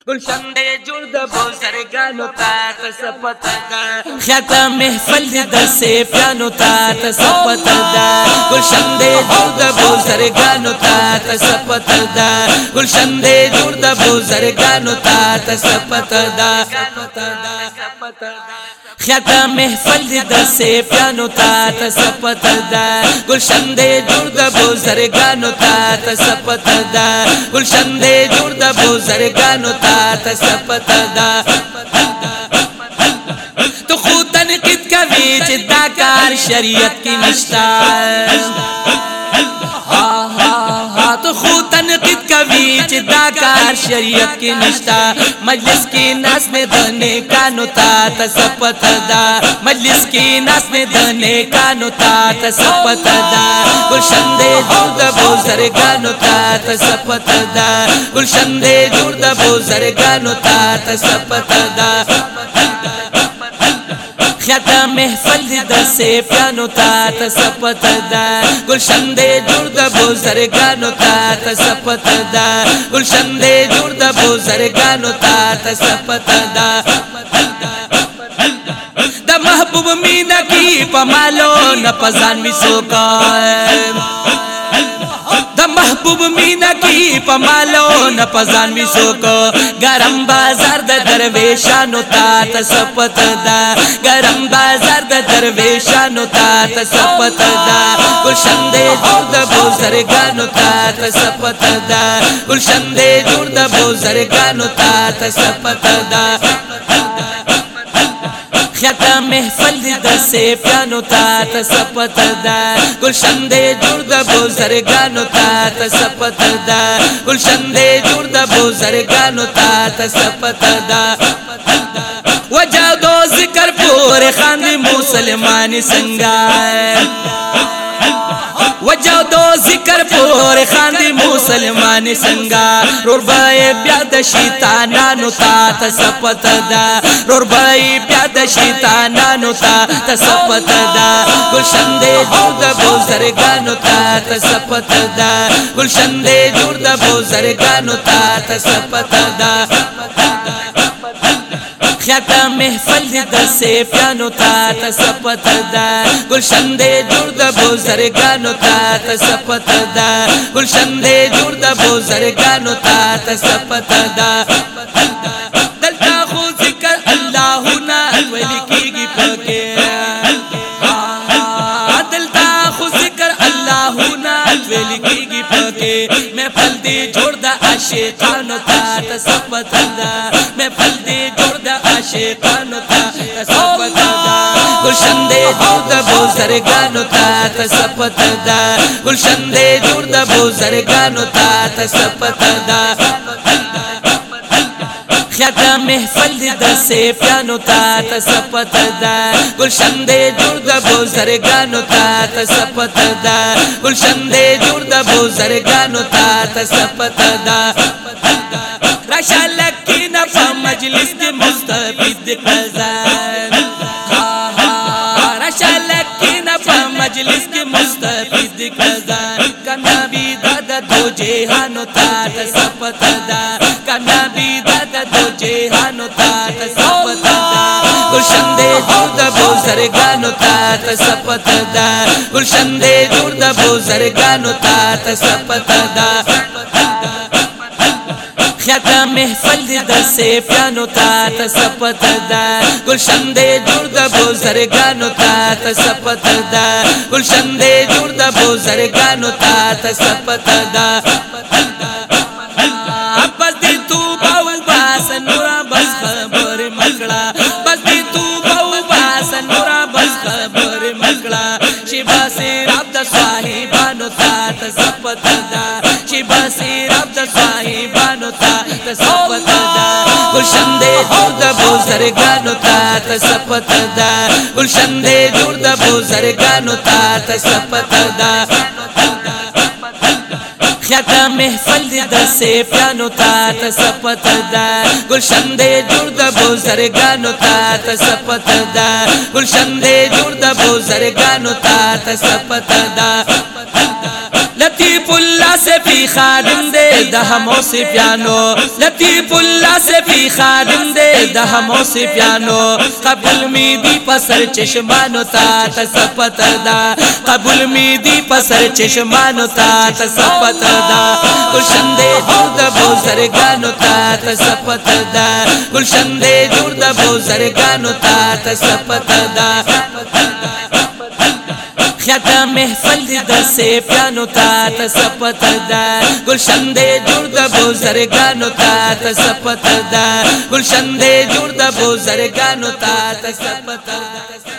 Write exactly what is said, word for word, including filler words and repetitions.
گلشن دے جوړ د بوزرګانو تا تصفت دا خیاطه محفل دې د سیفیانو تا تصفت دا گلشن دې جوړ د بوزرګانو تا تصفت دا گلشن دې جوړ د بوزرګانو تا تصفت دا خیاطه محفل دې د سیفیانو تا تصفت دا گلشن دې جوړ د بوزرګانو تا تصفت دا گلشن دې جوړ د بوزرګانو تا تصفت دا تو خود تنقید کوي چې دا کار شریعت کې نشتا ها ها ها تو خود تنقید کوي چې دا کار شریعت کې نشتا مجلس کې ناس نه دنه کانو تا تصفت دا مجلس کې ناس نه دنه کانو تا تصفت دا گلشن دې جوړ د بوزرګانو تا تصفت دا گلشن دې جوړ د بوزرګانو تا تصفت دا خیاطه محفل دې د سیفیانو تا تصفت دا گلشن دې جوړ د بوزرګانو تا تصفت دا گلشن دې جوړ د بوزرګانو تا تصفت دا د محبوب مینا کی پمالو نه پزان می سوکا د محبوب مینا کی پمالو نه پزان می سوکو گرم بازار د درویشانو تا تصفت دا گرم بازار د درویشانو تا تصفت دا گلشن دې جوړ د بوزرګانو تا تصفت دا گلشن دې جوړ د بوزرګانو تا تصفت دا خیاطه محفل دې د سیفیانو تا تصفت دا گلشن دې جوړ د بوزرګانو تا تصفت دا گلشن دې جوړ د بوزرګانو تا تصفت دا وجادو ذکر پور خاندي مسلمان څنګه وجادو ذکر پور خاندي مسلمان څنګه رور بای بیا د شیطانانو تا تصفت دا رور بای بیا د شیطانانو تا تصفت دا گلشن دې جوړ د بوزرګانو تا تصفت دا گلشن دې جوړ د بوزرګانو تا تصفت دا خیاطه محفل دې د سیفیانو تا تصفت دا گلشن دې جوړ د بوزرګانو تا تصفت دا گلشن دې جوړ د بوزرګانو تا تصفت دا دلته خو ذکر الله نه ویل کېږي پکې دلته خو ذکر الله نه ویل کېږي پکې محفل دې جوړ د عاشقانو تا تصفت دا محفل دې جوړ د عاشقانو تا تصفت دا گلشن دې جوړ د بوزرګانو تا تصفت دا گلشن دې جوړ د بوزرګانو تا تصفت دا خیاطه محفل دې د سیفیانو تا تصفت دا گلشن دې جوړ د بوزرګانو تا تصفت دا گلشن دې جوړ د بوزرګانو تا تصفت دا راشه لکینا په مجلس کې مستفید کزان راشه لکینا په مجلس کې مستفید کزان کنا بي د دو جهانو تا تصفت دا کنا بي د دو جهانو تا تصفت دا گلشن دې جوړ د بوزرګانو تا تصفت دا گلشن دې جوړ د بوزرګانو تا تصفت دا خیاطه محفل دې د سیفیانو تا تصفت دا گلشن دې جوړ د بوزرګانو تا تصفت دا گلشن دې جوړ د بوزرګانو تا تصفت دا بس دې توبه وباس نورا بس خبر مکړه بس دې توبه وباس نورا بس خبر مکړه چې باسر عبد صاحبانو تا تصفت دا چې باسر عبد صاحبانو تا تصفت دا گلشن دې جوړ د بوزرګانو تا تصفت دا گلشن دې جوړ د بوزرګانو تا تصفت دا خیاطه محفل دې د سیفیانو تا تصفت دا گلشن دې جوړ د بوزرګانو تا تصفت دا گلشن دې جوړ د بوزرګانو تا تصفت دا لطیف لطیف اللہ سے بھی خادم دے دہموں سے پیانو لطیف اللہ سے بھی خادم دے دہموں سے پیانو قبول می دی پسر چشمانو تا تسپتر دا قبول می دی پسر چشمانو تا تسپتر دا گلشن دے جوڑ دا بزرگانو تا تسپتر دا گلشن دے جوڑ دا بزرگانو تا تسپتر دا خیاتا محفل دی دا سیفیانو تا تسپتر دا گلشن دے جوڑ دا بزرگانو تا تسپتر دا گلشن دے جوڑ دا بزرگانو تا تسپتر دا